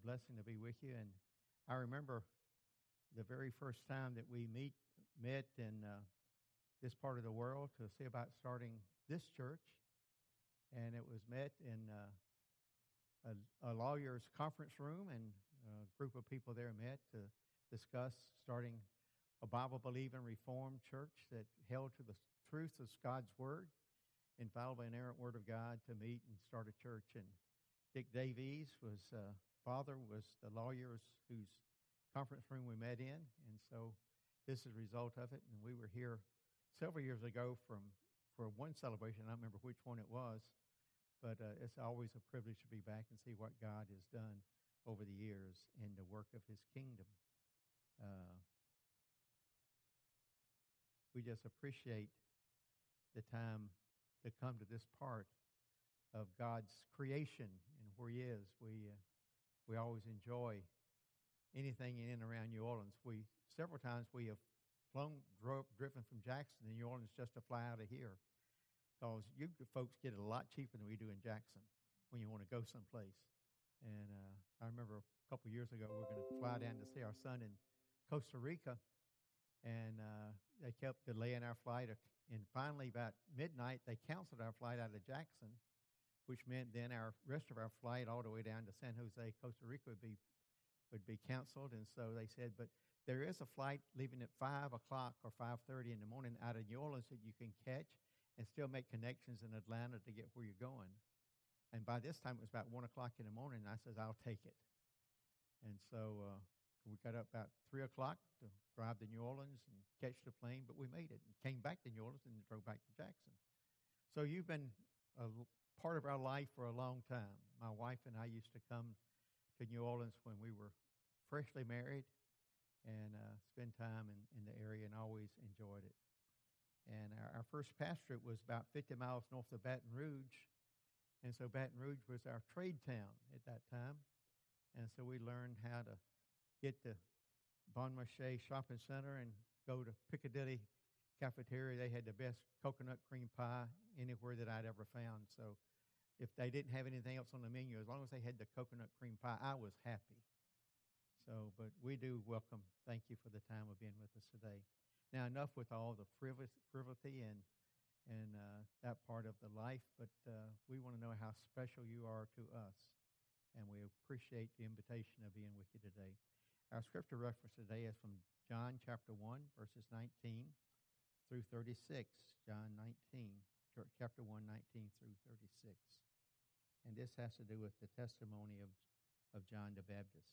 blessing to be with you. And I remember the very first time that we met in this part of the world to see about starting this church, and it was met in a lawyer's conference room, and a group of people there met to discuss starting a Bible-believing Reformed church that held to the truth of God's Word, infallible, inerrant Word of God, to meet and start a church. And Dick Davies was father was the lawyer's whose conference room we met in, and so this is a result of it. And we were here several years ago for one celebration. I don't remember which one it was, but it's always a privilege to be back and see what God has done over the years in the work of His kingdom. We just appreciate the time to come to this part of God's creation and where He is. We always enjoy anything in and around New Orleans. Several times we have driven from Jackson to New Orleans just to fly out of here, because you folks get it a lot cheaper than we do in Jackson when you want to go someplace. And I remember a couple years ago we were going to fly down to see our son in Costa Rica, and they kept delaying our flight. And finally, about midnight, they canceled our flight out of Jackson, which meant then our rest of our flight all the way down to San Jose, Costa Rica would be canceled. And so they said, but there is a flight leaving at 5 o'clock or 5:30 in the morning out of New Orleans that you can catch and still make connections in Atlanta to get where you're going. And by this time, it was about 1 o'clock in the morning, and I said, I'll take it. And so we got up about 3 o'clock to drive to New Orleans and catch the plane, but we made it and came back to New Orleans and drove back to Jackson. So you've been a part of our life for a long time. My wife and I used to come to New Orleans when we were freshly married and spend time in the area, and always enjoyed it. And our first pastorate was about 50 miles north of Baton Rouge, and so Baton Rouge was our trade town at that time. And so we learned how to get to Bon Marché Shopping Center and go to Piccadilly Cafeteria. They had the best coconut cream pie anywhere that I'd ever found. So if they didn't have anything else on the menu, as long as they had the coconut cream pie, I was happy. So, but we do welcome, thank you for the time of being with us today. Now, enough with all the frivolity and that part of the life, but we want to know how special you are to us, and we appreciate the invitation of being with you today. Our scripture reference today is from John chapter 1, verses 19 through 36. John 19, chapter 1, 19 through 36. And this has to do with the testimony of John the Baptist.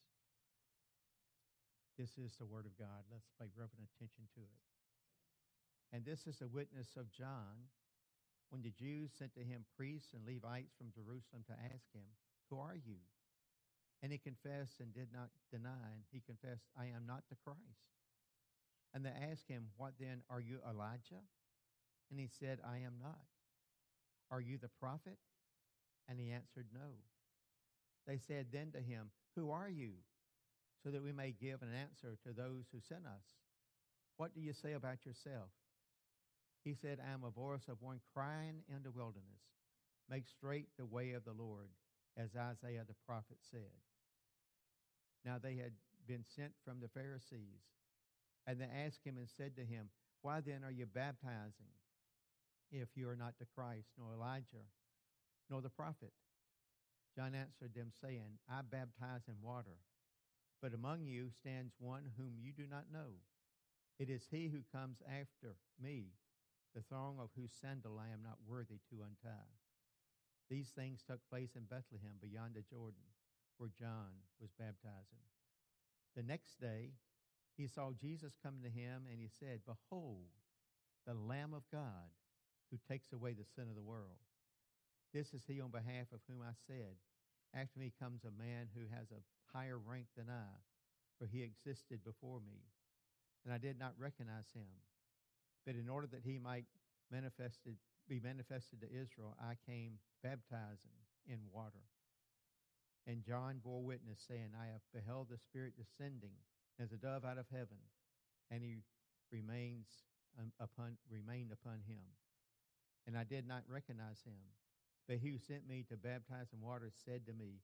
This is the word of God. Let's pay reverent attention to it. And this is the witness of John when the Jews sent to him priests and Levites from Jerusalem to ask him, "Who are you?" And he confessed and did not deny. He confessed, "I am not the Christ." And they asked him, "What then? Are you Elijah?" And he said, "I am not." "Are you the prophet?" And he answered, "No." They said then to him, "Who are you? So that we may give an answer to those who sent us. What do you say about yourself?" He said, "I am a voice of one crying in the wilderness, make straight the way of the Lord, as Isaiah the prophet said." Now they had been sent from the Pharisees, and they asked him and said to him, "Why then are you baptizing, if you are not the Christ, nor Elijah, nor the prophet?" John answered them, saying, "I baptize in water, but among you stands one whom you do not know. It is he who comes after me, the thong of whose sandal I am not worthy to untie." These things took place in Bethlehem beyond the Jordan, where John was baptizing. The next day he saw Jesus coming to him, and he said, "Behold, the Lamb of God, who takes away the sin of the world. This is he on behalf of whom I said, after me comes a man who has a higher rank than I, for he existed before me, and I did not recognize him. But in order that he might be manifested to Israel, I came baptizing in water." And John bore witness, saying, "I have beheld the Spirit descending as a dove out of heaven, and he remained upon him. And I did not recognize him. But he who sent me to baptize in water said to me,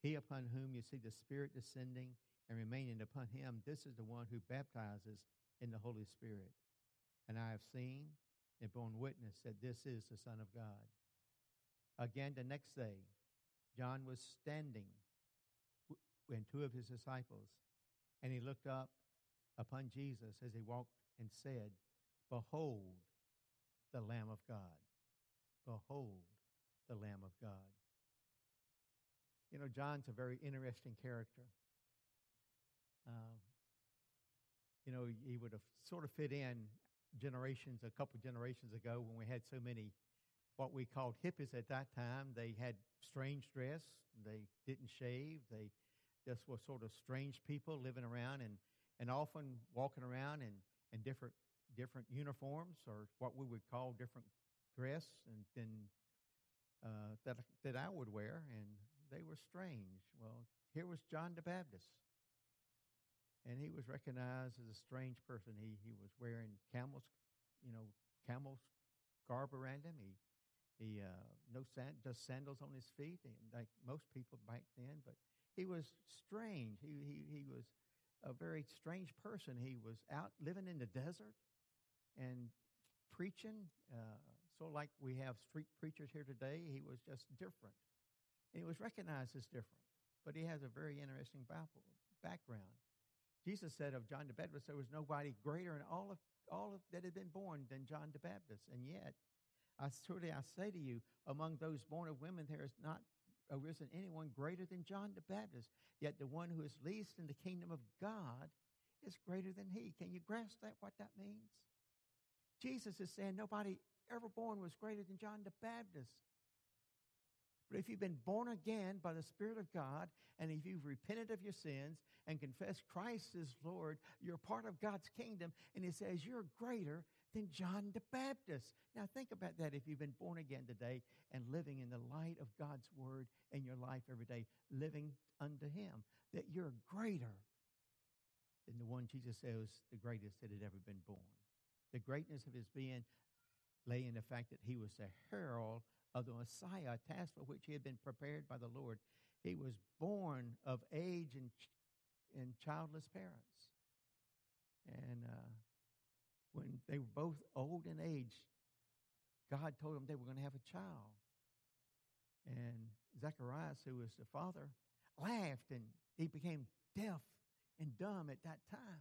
He upon whom you see the Spirit descending and remaining upon him, this is the one who baptizes in the Holy Spirit. And I have seen and borne witness that this is the Son of God. Again, the next day, John was standing and two of his disciples, and he looked up upon Jesus as he walked and said, Behold the Lamb of God. Behold the Lamb of God. You know, John's a very interesting character. He would have sort of fit in a couple generations ago when we had so many what we called hippies at that time. They had strange dress. They didn't shave. They just were sort of strange people living around and often walking around in different uniforms, or what we would call different dress than that I would wear, and they were strange. Well, here was John the Baptist, and he was recognized as a strange person. He was wearing camel's garb around him. He just sandals on his feet, and like most people back then. But he was strange. He was a very strange person. He was out living in the desert and preaching, sort of like we have street preachers here today. He was just different, and he was recognized as different. But he has a very interesting background. Jesus said of John the Baptist, there was nobody greater in all of that had been born than John the Baptist. And yet, I say to you, among those born of women, there has not arisen anyone greater than John the Baptist. Yet the one who is least in the kingdom of God is greater than he. Can you grasp what that means? Jesus is saying nobody ever born was greater than John the Baptist. But if you've been born again by the Spirit of God, and if you've repented of your sins and confessed Christ as Lord, you're part of God's kingdom, and it says you're greater than John the Baptist. Now think about that. If you've been born again today and living in the light of God's word in your life every day, living unto him, that you're greater than the one Jesus says the greatest that had ever been born. The greatness of his being lay in the fact that he was the herald of the Messiah, a task for which he had been prepared by the Lord. He was born of age and childless parents. And when they were both old in age, God told them they were going to have a child. And Zacharias, who was the father, laughed, and he became deaf and dumb at that time.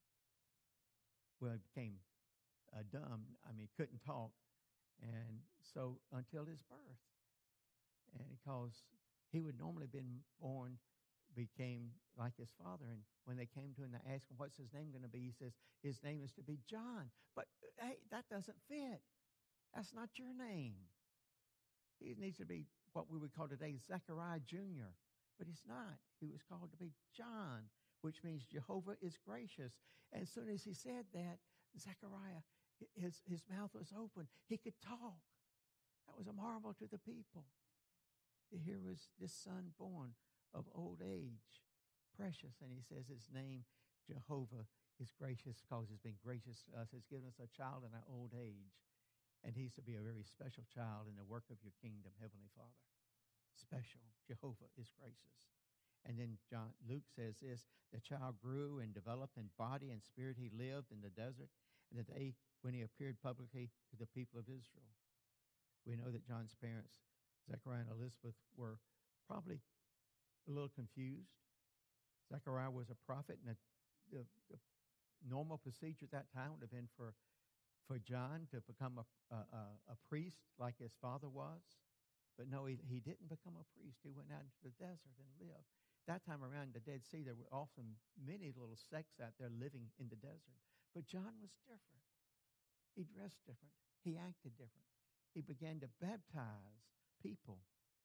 Well, he became dumb. Couldn't talk. And so until his birth. And because he would normally have been born, became like his father. And when they came to him to ask him, what's his name going to be? He says, his name is to be John. But hey, that doesn't fit. That's not your name. He needs to be what we would call today Zechariah Jr. But he's not. He was called to be John, which means Jehovah is gracious. And as soon as he said that, Zechariah, his mouth was open. He could talk. That was a marvel to the people. Here was this son born of old age, precious. And he says his name, Jehovah, is gracious because he's been gracious to us. He's given us a child in our old age. And he's to be a very special child in the work of your kingdom, Heavenly Father. Special. Jehovah is gracious. And then Luke says this, the child grew and developed in body and spirit. He lived in the desert in the day when he appeared publicly to the people of Israel. We know that John's parents, Zechariah and Elizabeth, were probably a little confused. Zechariah was a prophet, and the normal procedure at that time would have been for John to become a priest like his father was. But no, he didn't become a priest. He went out into the desert and lived. That time around the Dead Sea, there were often many little sects out there living in the desert. But John was different. He dressed different. He acted different. He began to baptize people.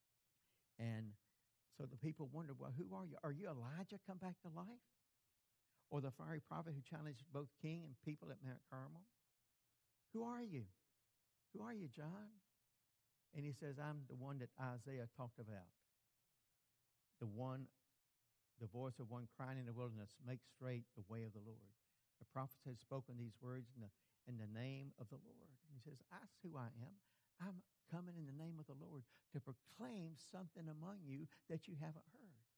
And so the people wondered, well, who are you? Are you Elijah come back to life? Or the fiery prophet who challenged both king and people at Mount Carmel? Who are you? Who are you, John? And he says, I'm the one that Isaiah talked about. The voice of one crying in the wilderness, make straight the way of the Lord. The prophets had spoken these words in the name of the Lord. And he says, that's who I am. I'm coming in the name of the Lord to proclaim something among you that you haven't heard.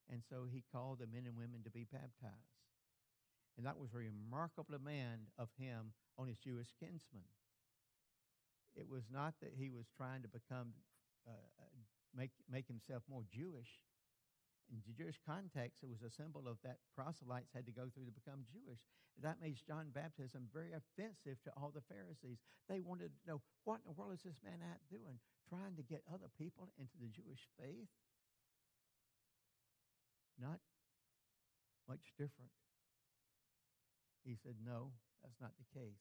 And so he called the men and women to be baptized. And that was a remarkable demand of him on his Jewish kinsmen. It was not that he was trying to make himself more Jewish. In the Jewish context, it was a symbol of that proselytes had to go through to become Jewish. That makes John baptism very offensive to all the Pharisees. They wanted to know, what in the world is this man out doing, trying to get other people into the Jewish faith? Not much different. He said, no, that's not the case.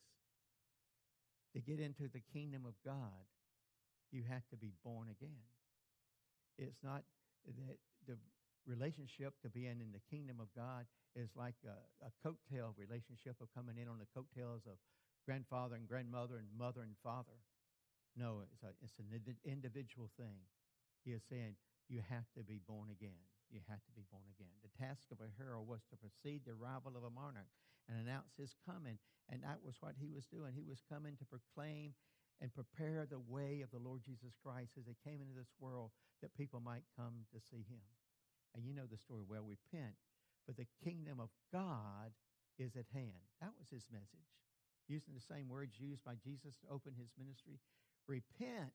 To get into the kingdom of God, you have to be born again. It's not that the relationship to being in the kingdom of God is like a coattail relationship of coming in on the coattails of grandfather and grandmother and mother and father. No, it's an individual thing. He is saying you have to be born again. You have to be born again. The task of a herald was to precede the arrival of a monarch and announce his coming, and that was what he was doing. He was coming to proclaim and prepare the way of the Lord Jesus Christ as he came into this world that people might come to see him. And you know the story well. Repent, for the kingdom of God is at hand. That was his message. Using the same words used by Jesus to open his ministry. Repent,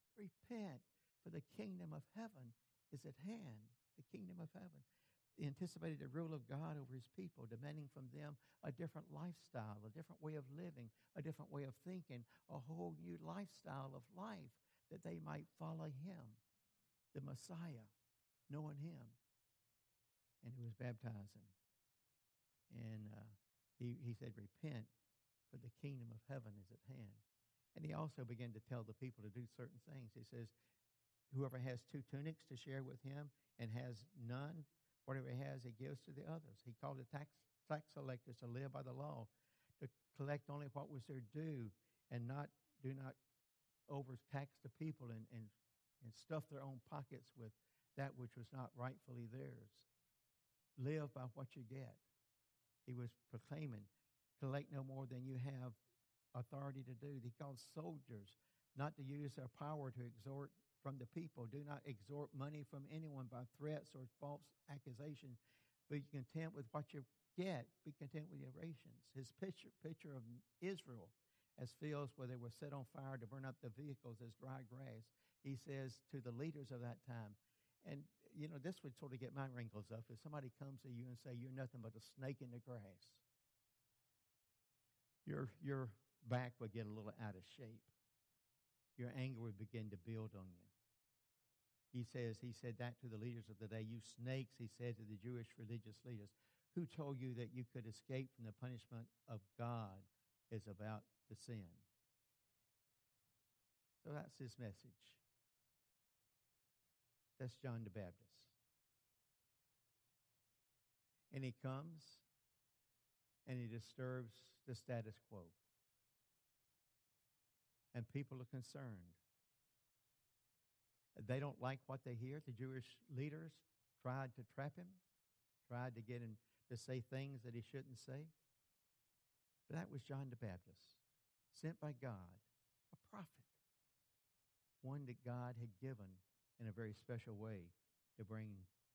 for the kingdom of heaven is at hand. The kingdom of heaven. He anticipated the rule of God over his people, demanding from them a different lifestyle, a different way of living, a different way of thinking, a whole new lifestyle of life that they might follow him, the Messiah, knowing him. And he was baptizing. And he said, repent, for the kingdom of heaven is at hand. And he also began to tell the people to do certain things. He says, whoever has 2 tunics to share with him and has none, whatever he has, he gives to the others. He called the tax collectors to live by the law, to collect only what was their due, and do not overtax the people and stuff their own pockets with that which was not rightfully theirs. Live by what you get. He was proclaiming, collect no more than you have authority to do. He called soldiers not to use their power to extort from the people. Do not extort money from anyone by threats or false accusations. Be content with what you get. Be content with your rations. His picture of Israel as fields where they were set on fire to burn up the vehicles as dry grass. He says to the leaders of that time, and you know, this would sort of get my wrinkles up. If somebody comes to you and say, you're nothing but a snake in the grass, your back would get a little out of shape. Your anger would begin to build on you. He said that to the leaders of the day. You snakes, he said to the Jewish religious leaders, who told you that you could escape from the punishment of God is about to sin. So that's his message. That's John the Baptist. And he comes and he disturbs the status quo. And people are concerned. They don't like what they hear. The Jewish leaders tried to trap him, tried to get him to say things that he shouldn't say. But that was John the Baptist, sent by God, a prophet, one that God had given in a very special way to bring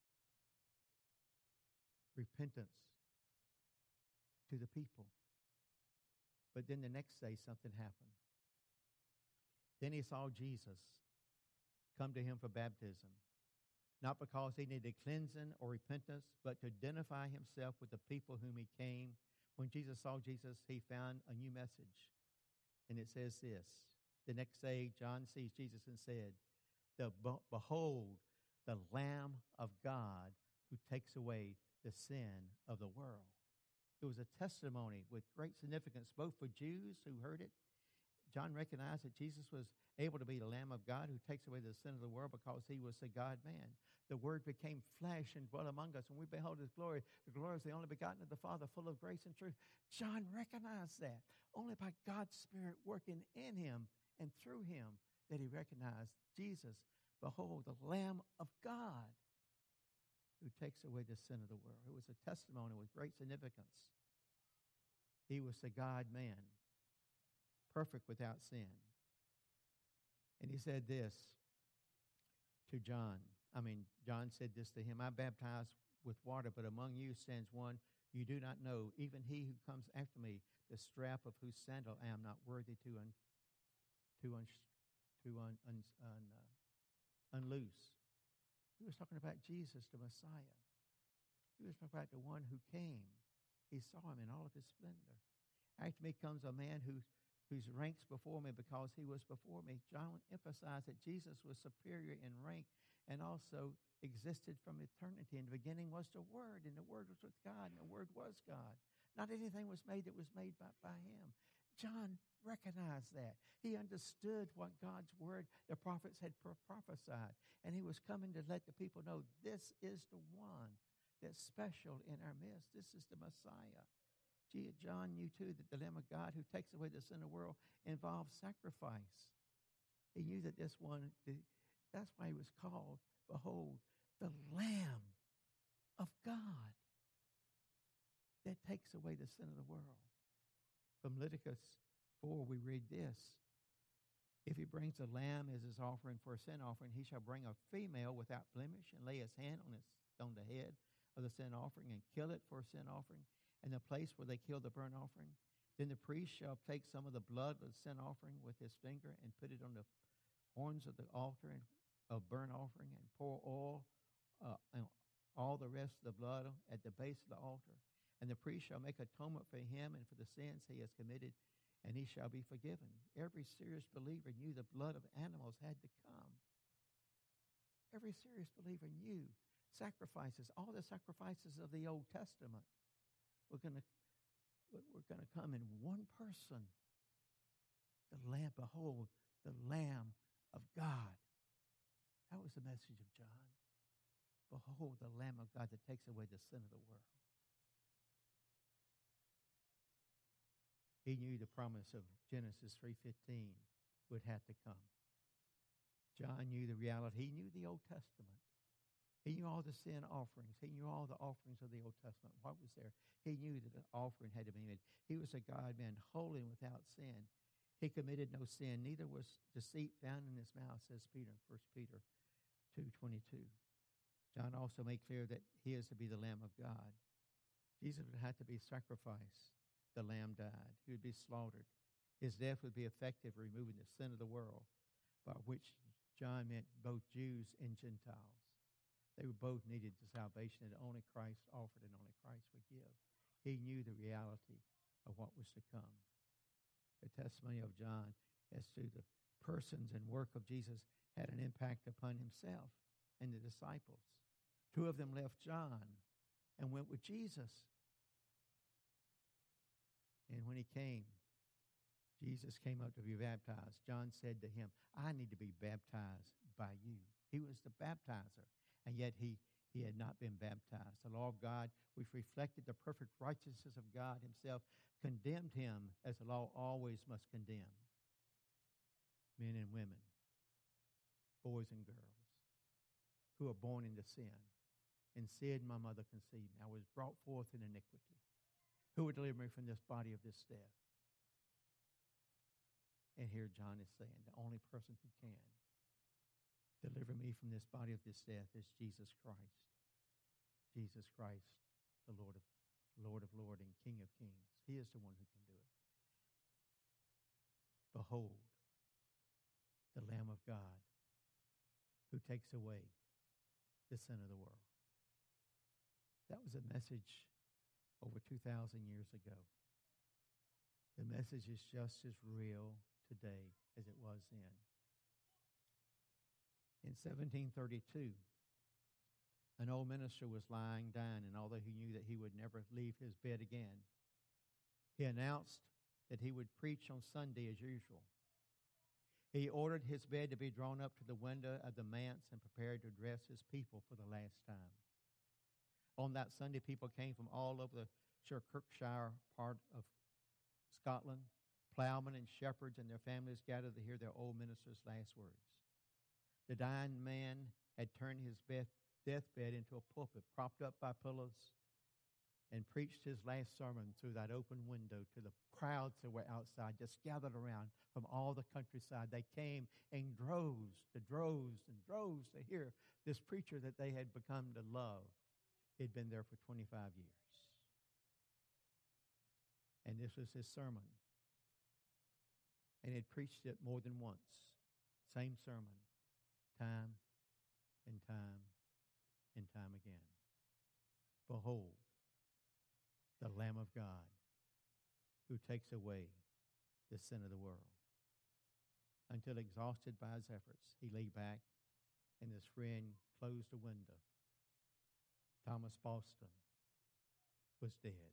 repentance to the people. But then the next day something happened. Then he saw Jesus come to him for baptism, not because he needed cleansing or repentance, but to identify himself with the people whom he came. When Jesus saw Jesus, he found a new message. And it says this, the next day John sees Jesus and said, behold, the Lamb of God who takes away the sin of the world. It was a testimony with great significance, both for Jews who heard it. John recognized that Jesus was able to be the Lamb of God who takes away the sin of the world because he was the God-man. The Word became flesh and dwelt among us, and we beheld his glory. The glory is the only begotten of the Father, full of grace and truth. John recognized that. Only by God's Spirit working in him and through him that he recognized Jesus. Behold, the Lamb of God who takes away the sin of the world. It was a testimony with great significance. He was the God-man, perfect without sin. And he said this to John. John said this to him, I baptize with water, but among you stands one you do not know, even he who comes after me, the strap of whose sandal I am not worthy to unloose. He was talking about Jesus, the Messiah. He was talking about the one who came. He saw him in all of his splendor. After me comes a man who ranks before me because he was before me. John emphasized that Jesus was superior in rank and also existed from eternity. In the beginning was the Word, and the Word was with God, and the Word was God. Not anything was made that was made by him. John recognized that. He understood what God's Word, the prophets had prophesied, and he was coming to let the people know this is the one that's special in our midst. This is the Messiah. John knew, too, that the Lamb of God who takes away the sin of the world involves sacrifice. He knew that this one, that's why he was called, behold, the Lamb of God that takes away the sin of the world. From Leviticus 4, we read this. If he brings a lamb as his offering for a sin offering, he shall bring a female without blemish and lay his hand on the head of the sin offering and kill it for a sin offering in the place where they kill the burnt offering. Then the priest shall take some of the blood of the sin offering with his finger and put it on the horns of the altar of burnt offering and pour oil and all the rest of the blood at the base of the altar. And the priest shall make atonement for him and for the sins he has committed, and he shall be forgiven. Every serious believer knew the blood of animals had to come. Every serious believer knew sacrifices, all the sacrifices of the Old Testament were going to come in one person. The Lamb, behold, the Lamb of God. That was the message of John. Behold, the Lamb of God that takes away the sin of the world. He knew the promise of Genesis 3:15 would have to come. John knew the reality. He knew the Old Testament. He knew all the sin offerings. He knew all the offerings of the Old Testament. What was there? He knew that an offering had to be made. He was a God-man, holy and without sin. He committed no sin. Neither was deceit found in his mouth, says Peter in 1 Peter 2:22. John also made clear that he is to be the Lamb of God. Jesus would have to be sacrificed. The Lamb died. He would be slaughtered. His death would be effective, removing the sin of the world, by which John meant both Jews and Gentiles. They were both needed the salvation that only Christ offered and only Christ would give. He knew the reality of what was to come. The testimony of John as to the persons and work of Jesus had an impact upon himself and the disciples. Two of them left John and went with Jesus. And when he came, Jesus came up to be baptized. John said to him, I need to be baptized by you. He was the baptizer, and yet he had not been baptized. The law of God, which reflected the perfect righteousness of God himself, condemned him as the law always must condemn men and women, boys and girls, who are born into sin. In sin my mother conceived me. I was brought forth in iniquity. Who would deliver me from this body of this death? And here John is saying, the only person who can deliver me from this body of this death is Jesus Christ. Jesus Christ, the Lord of Lords and King of Kings. He is the one who can do it. Behold, the Lamb of God who takes away the sin of the world. That was a message over 2,000 years ago. The message is just as real today as it was then. In 1732, an old minister was lying dying, and although he knew that he would never leave his bed again, he announced that he would preach on Sunday as usual. He ordered his bed to be drawn up to the window of the manse and prepared to address his people for the last time. On that Sunday, people came from all over the Kirkshire part of Scotland. Plowmen and shepherds and their families gathered to hear their old minister's last words. The dying man had turned his deathbed into a pulpit, propped up by pillows, and preached his last sermon through that open window to the crowds that were outside, just gathered around from all the countryside. They came in droves to hear this preacher that they had become to love. He'd been there for 25 years. And this was his sermon. And he'd preached it more than once. Same sermon, time and time and time again. Behold, the Lamb of God who takes away the sin of the world. Until exhausted by his efforts, he lay back and his friend closed the window. Thomas Boston was dead.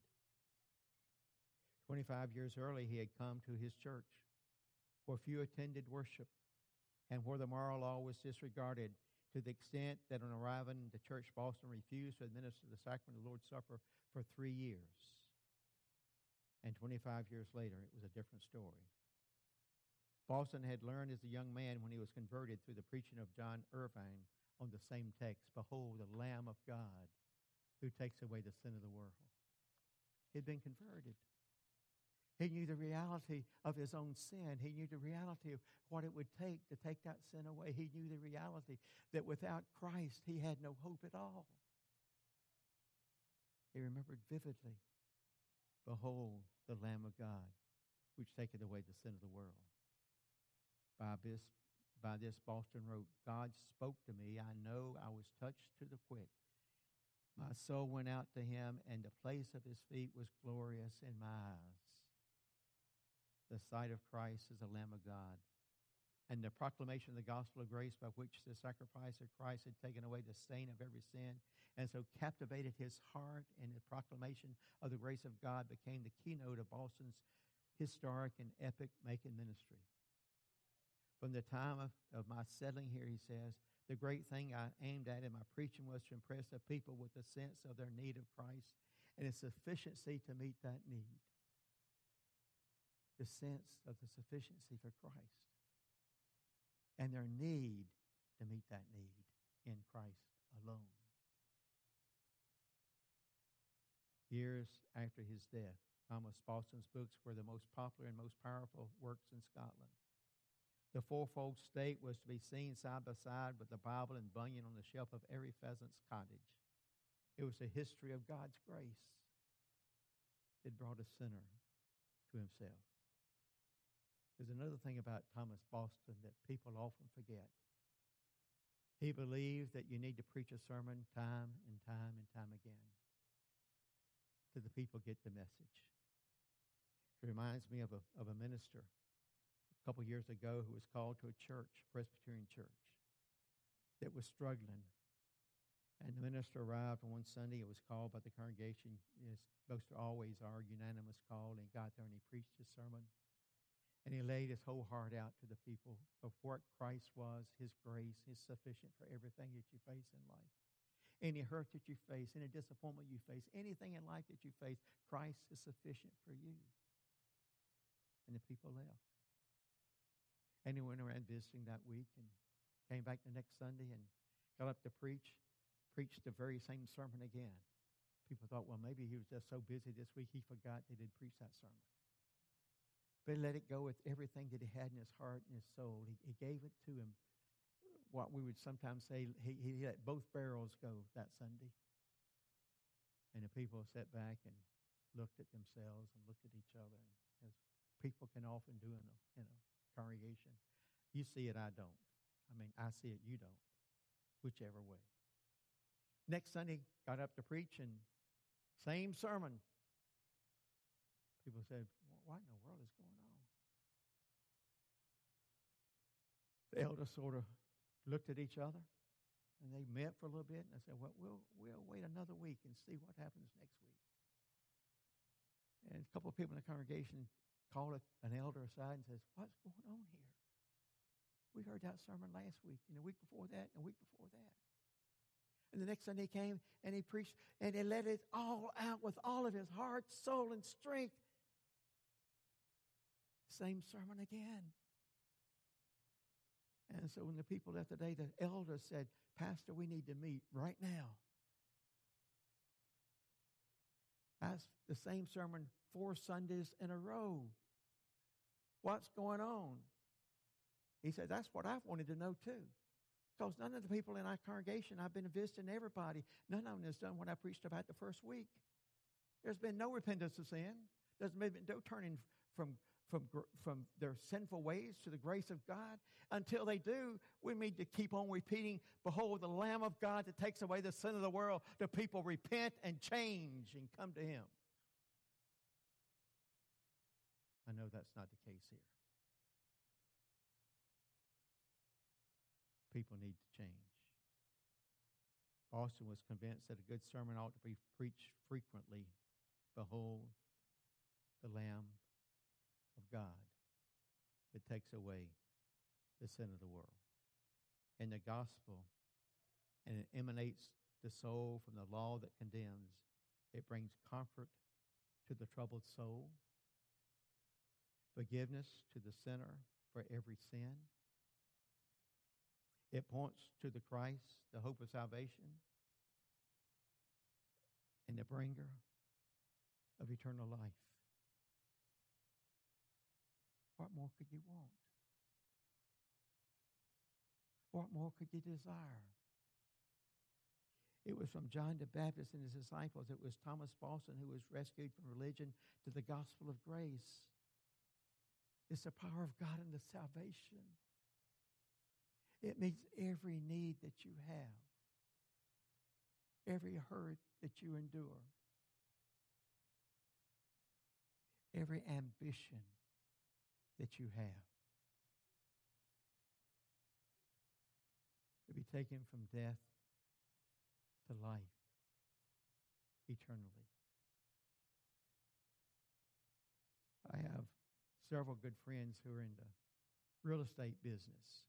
25 years early, he had come to his church where few attended worship and where the moral law was disregarded to the extent that on arriving the church, Boston refused to administer the sacrament of the Lord's Supper for 3 years. And 25 years later, it was a different story. Boston had learned as a young man when he was converted through the preaching of John Irvine on the same text, behold, the Lamb of God who takes away the sin of the world. He'd been converted. He knew the reality of his own sin. He knew the reality of what it would take to take that sin away. He knew the reality that without Christ, he had no hope at all. He remembered vividly, behold, the Lamb of God, which taketh away the sin of the world. By this, Boston wrote, God spoke to me. I know I was touched to the quick. My soul went out to him, and the place of his feet was glorious in my eyes. The sight of Christ as the Lamb of God, and the proclamation of the gospel of grace by which the sacrifice of Christ had taken away the stain of every sin, and so captivated his heart, and the proclamation of the grace of God became the keynote of Boston's historic and epic-making ministry. From the time of my settling here, he says, the great thing I aimed at in my preaching was to impress the people with the sense of their need of Christ and his sufficiency to meet that need. The sense of the sufficiency for Christ and their need to meet that need in Christ alone. Years after his death, Thomas Boston's books were the most popular and most powerful works in Scotland. The fourfold state was to be seen side by side with the Bible and Bunyan on the shelf of every pheasant's cottage. It was a history of God's grace that brought a sinner to himself. There's another thing about Thomas Boston that people often forget. He believed that you need to preach a sermon time and time and time again till the people get the message. It reminds me of a minister a couple years ago who was called to a church, Presbyterian church, that was struggling. And the minister arrived on one Sunday. It was called by the congregation, as most always are, unanimous call, and he got there and he preached his sermon. And he laid his whole heart out to the people of what Christ was, his grace is sufficient for everything that you face in life. Any hurt that you face, any disappointment you face, anything in life that you face, Christ is sufficient for you. And the people left. And he went around visiting that week and came back the next Sunday and got up to preached the very same sermon again. People thought, well, maybe he was just so busy this week he forgot that he'd preached that sermon. But he let it go with everything that he had in his heart and his soul. He gave it to him. What we would sometimes say, he let both barrels go that Sunday. And the people sat back and looked at themselves and looked at each other, as people can often do in a congregation. You see it, I don't. I mean, I see it, you don't. Whichever way. Next Sunday, got up to preach, and same sermon. People said, what in the world is going on? The elders sort of looked at each other, and they met for a little bit, and they said, well, we'll wait another week and see what happens next week. And a couple of people in the congregation called an elder aside and says, what's going on here? We heard that sermon last week, and the week before that, and the week before that. And the next Sunday he came, and he preached, and he let it all out with all of his heart, soul, and strength. Same sermon again. And so when the people left the day, the elder said, Pastor, we need to meet right now. That's the same sermon 4 Sundays in a row. What's going on? He said, that's what I wanted to know too. Because none of the people in our congregation, I've been visiting everybody, none of them has done what I preached about the first week. There's been no repentance of sin. There's been no turning from their sinful ways to the grace of God. Until they do, we need to keep on repeating, behold, the Lamb of God that takes away the sin of the world. The people repent and change and come to him. I know that's not the case here. People need to change. Austin was convinced that a good sermon ought to be preached frequently. Behold, the Lamb of God that takes away the sin of the world. In the gospel, and it emanates the soul from the law that condemns. It brings comfort to the troubled soul, forgiveness to the sinner for every sin. It points to the Christ, the hope of salvation, and the bringer of eternal life. What more could you want? What more could you desire? It was from John the Baptist and his disciples. It was Thomas Boston who was rescued from religion to the gospel of grace. It's the power of God in the salvation. It meets every need that you have, every hurt that you endure, every ambition that you have. To be taken from death to life eternally. I have several good friends who are in the real estate business.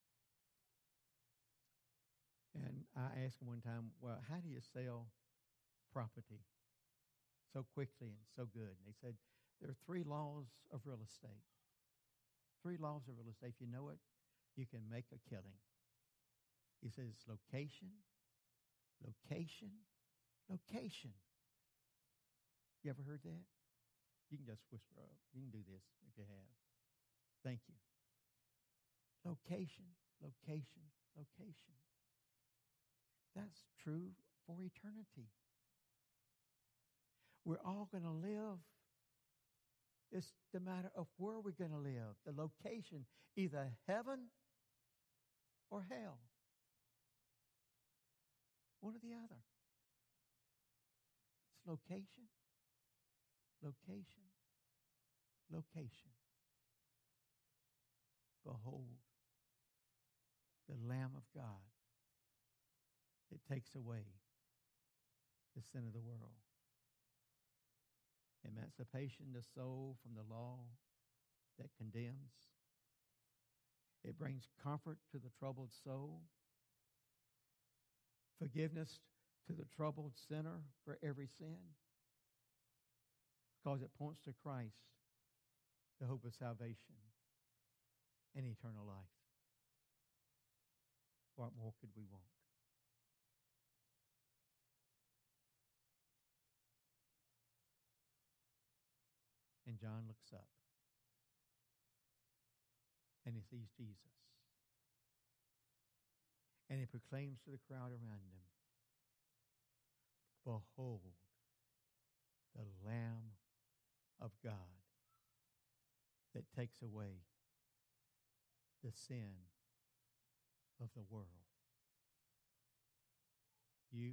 And I asked them one time, well, how do you sell property so quickly and so good? And they said, there are 3 laws of real estate. 3 laws of real estate. If you know it, you can make a killing. He says location, location, location. You ever heard that? You can just whisper up. You can do this if you have. Thank you. Location, location, location. That's true for eternity. We're all going to live. It's the matter of where we're going to live. The location, either heaven or hell. One or the other. It's location, location, location. Behold, the Lamb of God that takes away the sin of the world. Emancipation, the soul from the law that condemns. It brings comfort to the troubled soul. Forgiveness to the troubled sinner for every sin. Because it points to Christ, the hope of salvation and eternal life. What more could we want? And John looks up and he sees Jesus. And he proclaims to the crowd around him, behold, the Lamb of God that takes away the sin of the world. You,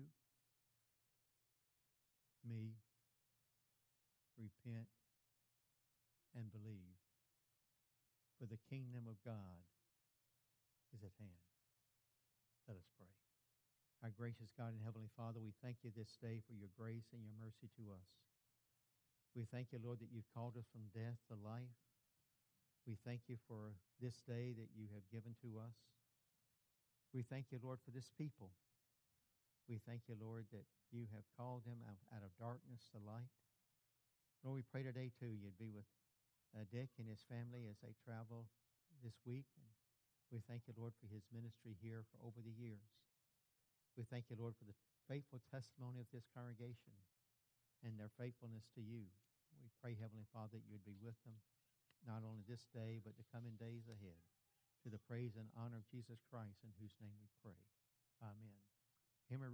me, repent and believe, for the kingdom of God is at hand. Let us pray. Our gracious God and Heavenly Father, we thank you this day for your grace and your mercy to us. We thank you, Lord, that you've called us from death to life. We thank you for this day that you have given to us. We thank you, Lord, for this people. We thank you, Lord, that you have called them out of darkness to light. Lord, we pray today, too, you'd be with Dick and his family as they travel this week. And we thank you, Lord, for his ministry here for over the years. We thank you, Lord, for the faithful testimony of this congregation and their faithfulness to you. We pray, Heavenly Father, that you'd be with them, not only this day, but the coming days ahead. to the praise and honor of Jesus Christ, in whose name we pray. Amen. Hymn